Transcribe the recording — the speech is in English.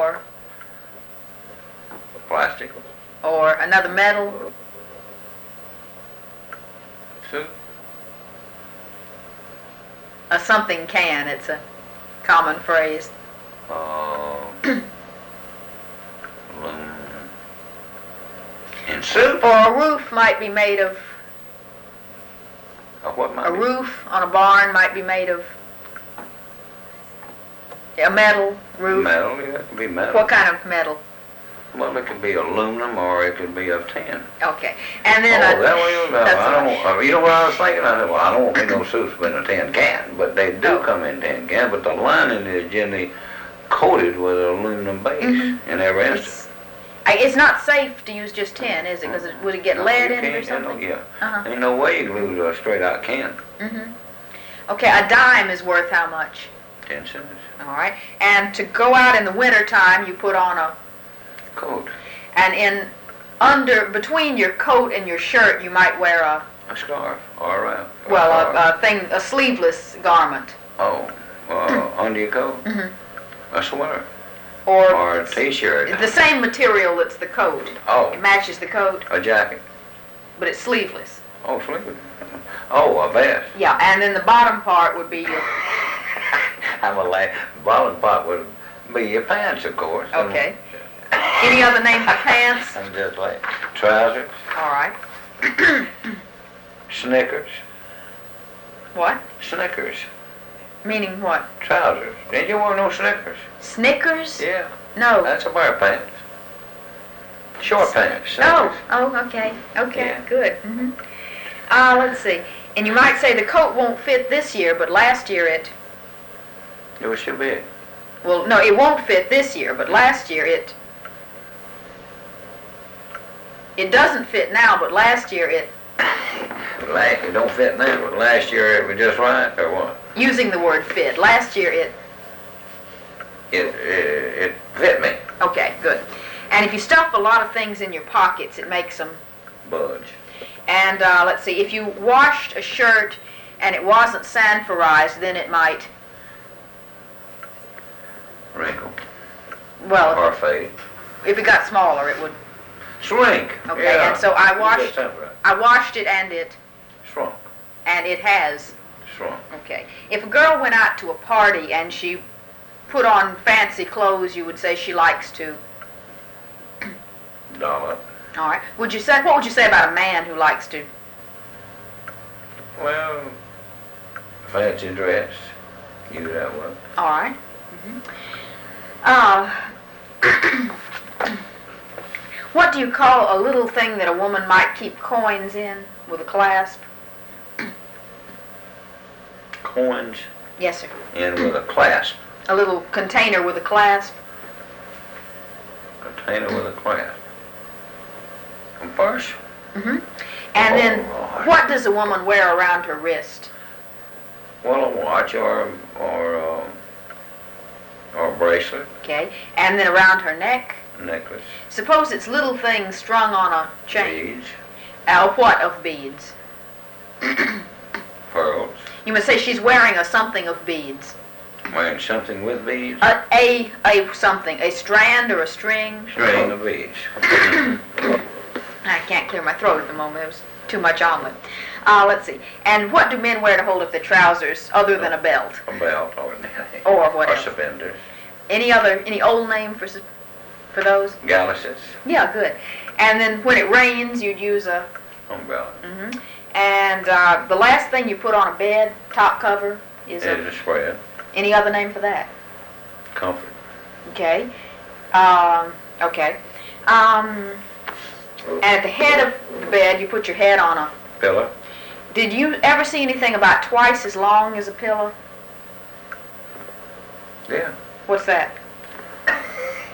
or Plastic. another metal? Suit. A something can. It's a common phrase. Aluminum. In soup? Or a roof might be made of. What might A be? roof on a barn might be made of a metal roof. Metal, yeah, it could be metal. What kind of metal? Well, it could be aluminum or it could be of tin. Okay. And then that way you know. that's I don't. You know what I was thinking? I said, well, I don't want me no soups in a tin can, but they do come in tin can. But the lining is generally coated with an aluminum base in every instance. It's not safe to use just tin, is it? Because would it get lead in it or You something? know, yeah. Ain't no way you can lose a straight out can. Okay, a dime is worth how much? 10 cents. All right. And to go out in the winter time, you put on a Coat. and between your coat and your shirt, you might wear a scarf or a sleeveless garment. Under your coat. A sweater. Or a t-shirt. The same material that's the coat. It matches the coat. A jacket. But it's sleeveless. Oh, sleeveless. A vest. Yeah, and then the bottom part would be your. The bottom part would be your pants, of course. Okay. Any other name for pants? I'm just like trousers. All right. Snickers. What? Snickers. Meaning what? Trousers. Did you wear no Snickers? Snickers? Yeah. No. That's a wear pants. Short pants. Snickers. Okay. Okay, yeah. Good. Let's see. And you might say the coat won't fit this year, but last year it was too big. Well, no, it won't fit this year, but last year it doesn't fit now, but last year it don't fit now, but last year it was just right, or what? Using the word fit. Last year it fit me. Okay, good. And if you stuff a lot of things in your pockets, it makes them budge. And let's see, if you washed a shirt and it wasn't sanforized, then it might wrinkle. Well, or fade. If it got smaller, it would shrink. Okay, yeah. And so I washed it and it shrunk. And it has shrunk. Okay. If a girl went out to a party and she put on fancy clothes, you would say she likes to doll up. All right. What would you say about a man who likes to? Well, fancy dress. Use that word. All right. What do you call a little thing that a woman might keep coins in with a clasp? Coins? Yes, sir. In with a clasp. A little container with a clasp. Container with a clasp. A purse? And then, Lord. What does a woman wear around her wrist? Well, a watch or a bracelet. Okay. And then around her neck? Necklace. Suppose it's little things strung on a chain. Beads. What of beads? Pearls. You must say she's wearing something of beads. Wearing something with beads? A something. A strand or a string? String of beads. I can't clear my throat at the moment. There was too much omelet. Let's see. And what do men wear to hold up their trousers other than a belt? A belt or what else? Suspenders. Any old name for those? Galluses. Yeah, good. And then when it rains, you'd use a umbrella. And the last thing you put on a bed, top cover, is a spread. Any other name for that? Comfort. Okay. Okay. And at the head of the bed, you put your head on a pillow. Did you ever see anything about twice as long as a pillow? Yeah. What's that?